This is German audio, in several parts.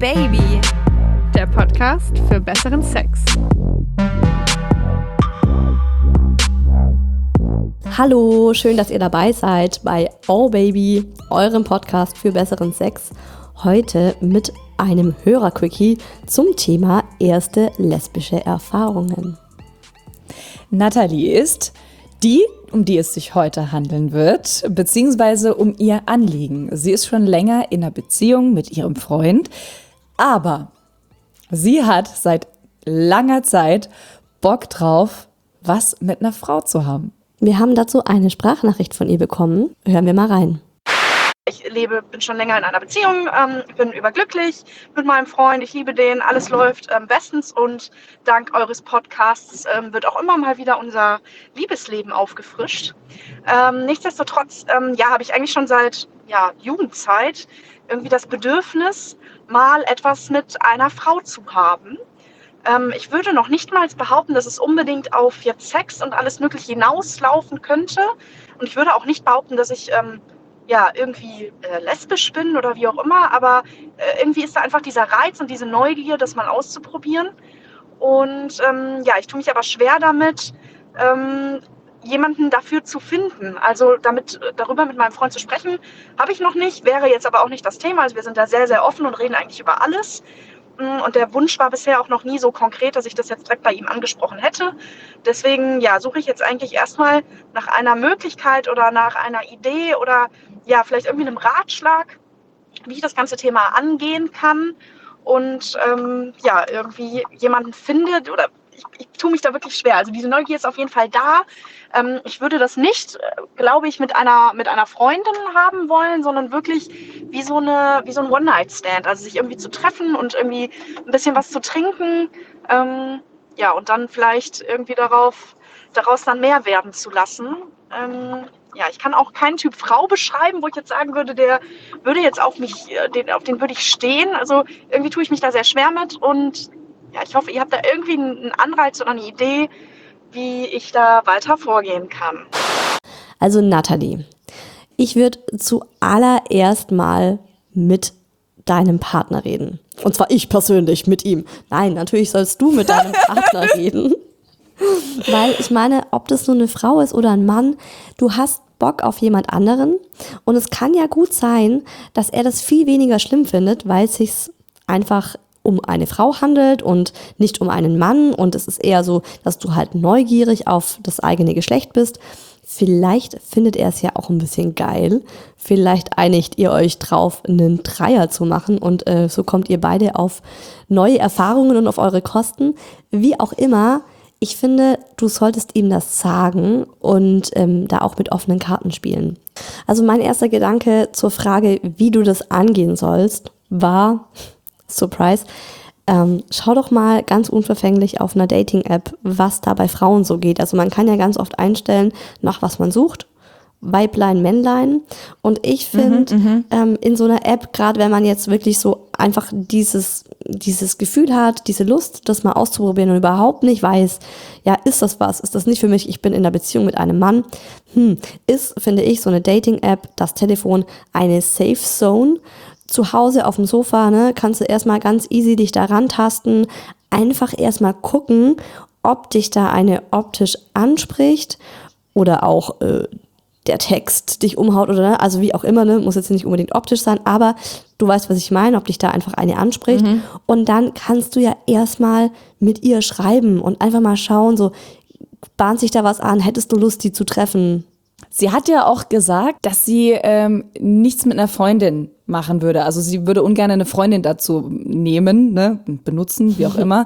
Baby, der Podcast für besseren Sex. Hallo, schön, dass ihr dabei seid bei Oh Baby, eurem Podcast für besseren Sex. Heute mit einem Hörerquickie zum Thema erste lesbische Erfahrungen. Nathalie ist die, um die es sich heute handeln wird, beziehungsweise um ihr Anliegen. Sie ist schon länger in einer Beziehung mit ihrem Freund, aber sie hat seit langer Zeit Bock drauf, was mit einer Frau zu haben. Wir haben dazu eine Sprachnachricht von ihr bekommen. Hören wir mal rein. Ich bin schon länger in einer Beziehung, bin überglücklich mit meinem Freund, ich liebe den, alles läuft bestens und dank eures Podcasts wird auch immer mal wieder unser Liebesleben aufgefrischt. Nichtsdestotrotz, habe ich eigentlich schon seit Jugendzeit irgendwie das Bedürfnis, mal etwas mit einer Frau zu haben. Ich würde noch nicht mal behaupten, dass es unbedingt auf jetzt Sex und alles Mögliche hinauslaufen könnte. Und ich würde auch nicht behaupten, dass ich irgendwie lesbisch bin oder wie auch immer. Aber irgendwie ist da einfach dieser Reiz und diese Neugier, das mal auszuprobieren. Und ich tue mich aber schwer damit, jemanden dafür zu finden. Also darüber mit meinem Freund zu sprechen, habe ich noch nicht, wäre jetzt aber auch nicht das Thema. Also wir sind da sehr, sehr offen und reden eigentlich über alles. Und der Wunsch war bisher auch noch nie so konkret, dass ich das jetzt direkt bei ihm angesprochen hätte. Deswegen suche ich jetzt eigentlich erstmal nach einer Möglichkeit oder nach einer Idee oder vielleicht irgendwie einem Ratschlag, wie ich das ganze Thema angehen kann und irgendwie jemanden findet oder ich tue mich da wirklich schwer. Also diese Neugier ist auf jeden Fall da. Ich würde das nicht, glaube ich, mit einer Freundin haben wollen, sondern wirklich wie so ein One-Night-Stand. Also sich irgendwie zu treffen und irgendwie ein bisschen was zu trinken. Und dann vielleicht irgendwie daraus dann mehr werden zu lassen. Ich kann auch keinen Typ Frau beschreiben, wo ich jetzt sagen würde, der würde jetzt auf den würde ich stehen. Also irgendwie tue ich mich da sehr schwer mit und ich hoffe, ihr habt da irgendwie einen Anreiz oder eine Idee, wie ich da weiter vorgehen kann. Also Nathalie, ich würde zuallererst mal mit deinem Partner reden. Und zwar ich persönlich mit ihm. Nein, natürlich sollst du mit deinem Partner reden. Weil ich meine, ob das nur eine Frau ist oder ein Mann, du hast Bock auf jemand anderen. Und es kann ja gut sein, dass er das viel weniger schlimm findet, weil es sich einfach um eine Frau handelt und nicht um einen Mann und es ist eher so, dass du halt neugierig auf das eigene Geschlecht bist. Vielleicht findet er es ja auch ein bisschen geil. Vielleicht einigt ihr euch drauf, einen Dreier zu machen und so kommt ihr beide auf neue Erfahrungen und auf eure Kosten. Wie auch immer, ich finde, du solltest ihm das sagen und da auch mit offenen Karten spielen. Also mein erster Gedanke zur Frage, wie du das angehen sollst, war Surprise. Schau doch mal ganz unverfänglich auf einer Dating-App, was da bei Frauen so geht. Also man kann ja ganz oft einstellen, nach was man sucht. Weiblein, Männlein. Und ich finde, in so einer App, gerade wenn man jetzt wirklich so einfach dieses Gefühl hat, diese Lust, das mal auszuprobieren und überhaupt nicht weiß, ist das was? Ist das nicht für mich? Ich bin in einer Beziehung mit einem Mann. Ist, finde ich, so eine Dating-App, das Telefon, eine Safe Zone. Zu Hause auf dem Sofa, kannst du erstmal ganz easy dich da rantasten, einfach erstmal gucken, ob dich da eine optisch anspricht oder auch der Text dich umhaut oder also wie auch immer, muss jetzt nicht unbedingt optisch sein, aber du weißt, was ich meine, ob dich da einfach eine anspricht und dann kannst du ja erstmal mit ihr schreiben und einfach mal schauen, so bahnt sich da was an, hättest du Lust, die zu treffen? Sie hat ja auch gesagt, dass sie nichts mit einer Freundin machen würde. Also sie würde ungern eine Freundin dazu nehmen, benutzen, wie auch immer.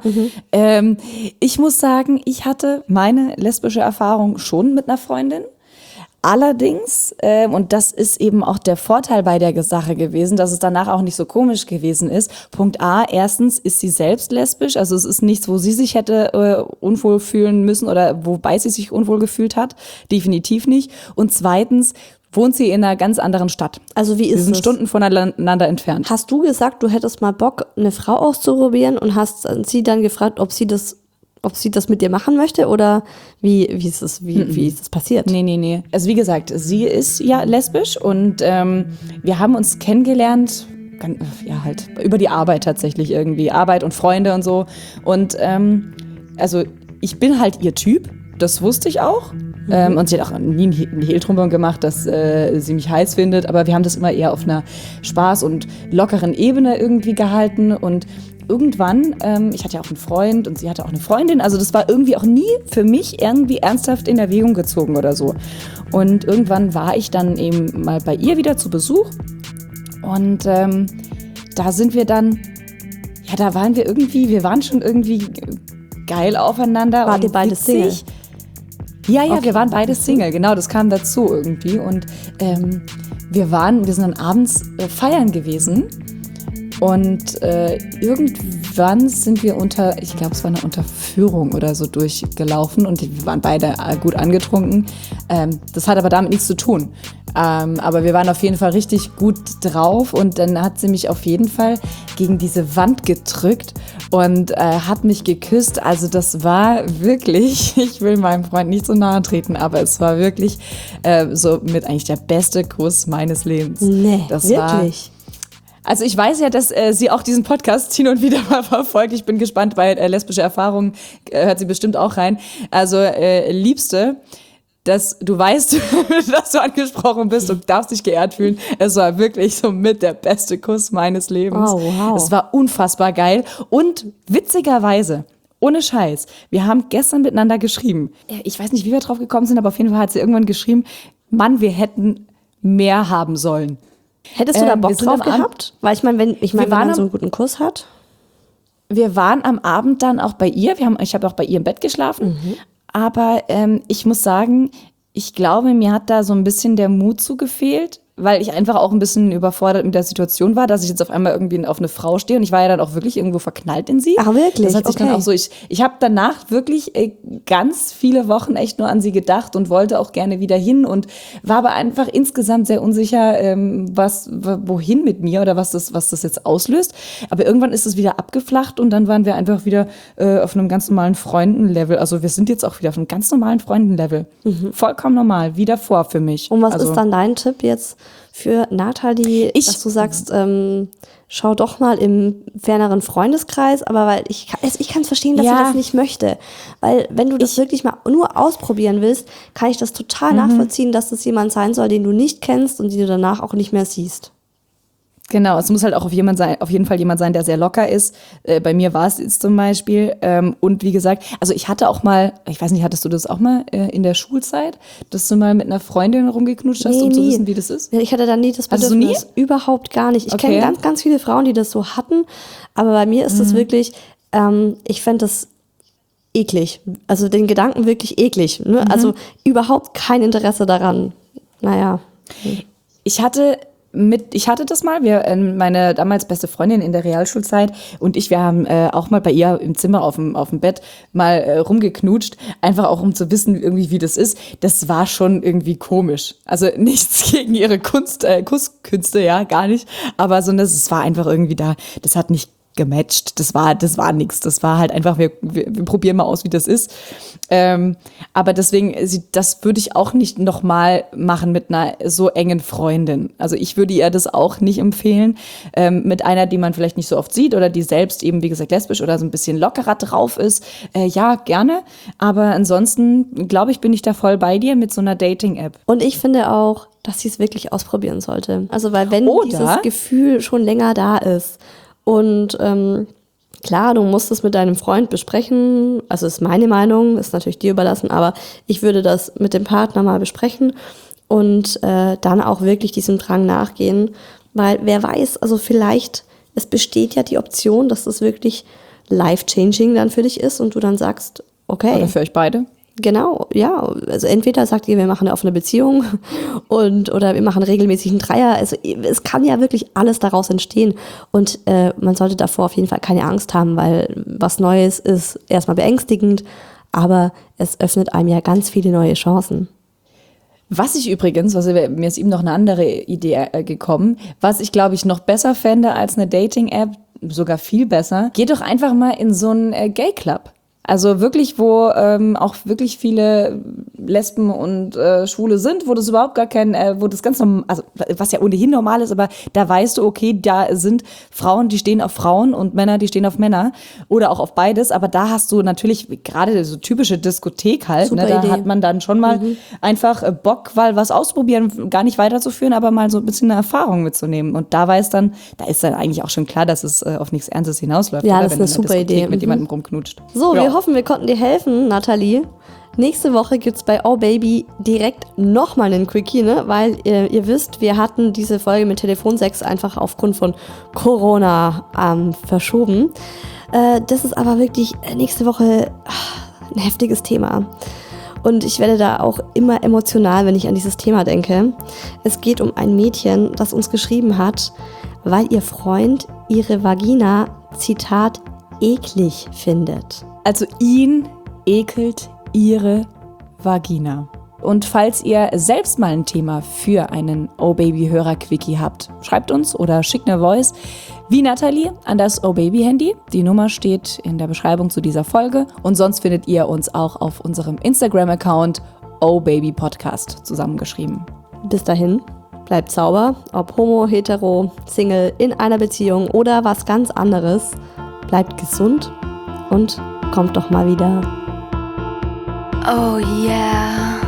Ich muss sagen, ich hatte meine lesbische Erfahrung schon mit einer Freundin. Allerdings, und das ist eben auch der Vorteil bei der Sache gewesen, dass es danach auch nicht so komisch gewesen ist. Punkt A, erstens ist sie selbst lesbisch, also es ist nichts, wo sie sich hätte unwohl fühlen müssen oder wobei sie sich unwohl gefühlt hat, definitiv nicht. Und zweitens wohnt sie in einer ganz anderen Stadt. Also wie ist es? Wir sind Stunden voneinander entfernt. Hast du gesagt, du hättest mal Bock, eine Frau auszuprobieren und hast sie dann gefragt, ob sie das mit dir machen möchte oder wie ist das passiert? Nee. Also wie gesagt, sie ist ja lesbisch und wir haben uns kennengelernt halt über die Arbeit tatsächlich irgendwie. Arbeit und Freunde und so. Und also ich bin halt ihr Typ, das wusste ich auch. Und sie hat auch nie einen Hehl drum gemacht, dass sie mich heiß findet. Aber wir haben das immer eher auf einer Spaß- und lockeren Ebene irgendwie gehalten. Und irgendwann, ich hatte ja auch einen Freund und sie hatte auch eine Freundin. Also das war irgendwie auch nie für mich irgendwie ernsthaft in Erwägung gezogen oder so. Und irgendwann war ich dann eben mal bei ihr wieder zu Besuch. Und da sind wir dann, ja, da waren wir waren schon irgendwie geil aufeinander. Wart ihr beide Single? Ja, Okay. wir waren beide Single, genau, das kam dazu irgendwie. Und wir sind dann abends feiern gewesen. Und irgendwann sind wir ich glaube, es war eine Unterführung oder so durchgelaufen und wir waren beide gut angetrunken. Das hat aber damit nichts zu tun. Aber wir waren auf jeden Fall richtig gut drauf und dann hat sie mich auf jeden Fall gegen diese Wand gedrückt und hat mich geküsst. Also das war wirklich, ich will meinem Freund nicht so nahe treten, aber es war wirklich so mit eigentlich der beste Kuss meines Lebens. Nee, das wirklich? Also ich weiß ja, dass sie auch diesen Podcast hin und wieder mal verfolgt. Ich bin gespannt, weil lesbische Erfahrungen hört sie bestimmt auch rein. Also Liebste, dass du weißt, dass du angesprochen bist und darfst dich geehrt fühlen. Es war wirklich so mit der beste Kuss meines Lebens. Oh, wow. Es war unfassbar geil und witzigerweise, ohne Scheiß, wir haben gestern miteinander geschrieben. Ich weiß nicht, wie wir drauf gekommen sind, aber auf jeden Fall hat sie irgendwann geschrieben, Mann, wir hätten mehr haben sollen. Hättest du da Bock wir sind drauf am Abend- gehabt? Weil ich meine, wenn waren man am- so einen guten Kuss hat. Wir waren am Abend dann auch bei ihr. Ich habe auch bei ihr im Bett geschlafen. Aber ich muss sagen, ich glaube, mir hat da so ein bisschen der Mut zugefehlt, weil ich einfach auch ein bisschen überfordert mit der Situation war, dass ich jetzt auf einmal irgendwie auf eine Frau stehe und ich war ja dann auch wirklich irgendwo verknallt in sie. Ach, wirklich? Das hat sich dann Okay. auch so, ich habe danach wirklich ganz viele Wochen echt nur an sie gedacht und wollte auch gerne wieder hin und war aber einfach insgesamt sehr unsicher, wohin mit mir oder was das jetzt auslöst. Aber irgendwann ist es wieder abgeflacht und dann waren wir einfach wieder auf einem ganz normalen Freundenlevel. Also wir sind jetzt auch wieder auf einem ganz normalen Freundenlevel. Vollkommen normal, wie davor für mich. Und was also, ist dann dein Tipp jetzt für Nathalie, dass du sagst, schau doch mal im ferneren Freundeskreis, aber weil ich kann es verstehen, dass sie Ja. das nicht möchte. Weil wenn du das wirklich mal nur ausprobieren willst, kann ich das total nachvollziehen, dass das jemand sein soll, den du nicht kennst und den du danach auch nicht mehr siehst. Genau, es muss halt auch auf jeden Fall jemand sein, der sehr locker ist. Bei mir war es jetzt zum Beispiel. Und wie gesagt, also ich hatte auch mal, ich weiß nicht, hattest du das auch mal in der Schulzeit, dass du mal mit einer Freundin rumgeknutscht hast, um zu wissen, wie das ist? Ich hatte da nie das Hattest du Bedürfnis. Überhaupt gar nicht. Ich Okay. kenne ganz, ganz viele Frauen, die das so hatten, aber bei mir ist das wirklich, ich fände das eklig. Also den Gedanken wirklich eklig. Ne? Also überhaupt kein Interesse daran. Naja. Ich hatte das mal, meine damals beste Freundin in der Realschulzeit und wir haben auch mal bei ihr im Zimmer auf dem Bett mal rumgeknutscht, einfach auch um zu wissen irgendwie, wie das ist. Das war schon irgendwie komisch. Also nichts gegen ihre Kusskünste, ja, gar nicht. Aber so, es war einfach irgendwie das hat nicht gematcht. Das war nix. Das war halt einfach, wir probieren mal aus, wie das ist. Aber deswegen, das würde ich auch nicht nochmal machen mit einer so engen Freundin. Also ich würde ihr das auch nicht empfehlen. Mit einer, die man vielleicht nicht so oft sieht oder die selbst eben, wie gesagt, lesbisch oder so ein bisschen lockerer drauf ist. Ja, gerne. Aber ansonsten, glaube ich, bin ich da voll bei dir mit so einer Dating-App. Und ich finde auch, dass sie es wirklich ausprobieren sollte. Also weil wenn Oder- dieses Gefühl schon länger da ist und klar, du musst es mit deinem Freund besprechen, also ist meine Meinung, ist natürlich dir überlassen, aber ich würde das mit dem Partner mal besprechen und dann auch wirklich diesem Drang nachgehen, weil wer weiß, also vielleicht, es besteht ja die Option, dass das wirklich life-changing dann für dich ist und du dann sagst, okay. Oder für euch beide? Genau, ja. Also entweder sagt ihr, wir machen eine offene Beziehung oder wir machen regelmäßig einen Dreier. Also es kann ja wirklich alles daraus entstehen. Und man sollte davor auf jeden Fall keine Angst haben, weil was Neues ist erstmal beängstigend, aber es öffnet einem ja ganz viele neue Chancen. Mir ist eben noch eine andere Idee gekommen, was ich, glaube ich, noch besser fände als eine Dating-App, sogar viel besser. Geh doch einfach mal in so einen Gay-Club. Also wirklich, wo auch wirklich viele Lesben und Schwule sind, wo das überhaupt gar kein, wo das ganz normal, also was ja ohnehin normal ist, aber da weißt du, okay, da sind Frauen, die stehen auf Frauen und Männer, die stehen auf Männer oder auch auf beides, aber da hast du natürlich gerade so typische Diskothek halt, ne, da hat man dann schon mal einfach Bock, weil was ausprobieren, gar nicht weiterzuführen, aber mal so ein bisschen eine Erfahrung mitzunehmen und da ist dann eigentlich auch schon klar, dass es auf nichts Ernstes hinausläuft. Ja, oder? das ist eine super Idee. Mit jemandem rumknutscht. So, wir hoffen, wir konnten dir helfen, Nathalie. Nächste Woche gibt's bei Oh Baby direkt nochmal einen Quickie, ne? Weil ihr wisst, wir hatten diese Folge mit Telefonsex einfach aufgrund von Corona verschoben. Das ist aber wirklich nächste Woche ein heftiges Thema. Und ich werde da auch immer emotional, wenn ich an dieses Thema denke. Es geht um ein Mädchen, das uns geschrieben hat, weil ihr Freund ihre Vagina, Zitat, eklig findet. Also ihn ekelt ihre Vagina. Und falls ihr selbst mal ein Thema für einen Oh Baby Hörer-Quickie habt, schreibt uns oder schickt eine Voice wie Nathalie an das Oh Baby Handy. Die Nummer steht in der Beschreibung zu dieser Folge. Und sonst findet ihr uns auch auf unserem Instagram-Account Oh Baby Podcast zusammengeschrieben. Bis dahin, bleibt sauber, ob homo, hetero, Single, in einer Beziehung oder was ganz anderes. Bleibt gesund und kommt doch mal wieder. Oh yeah.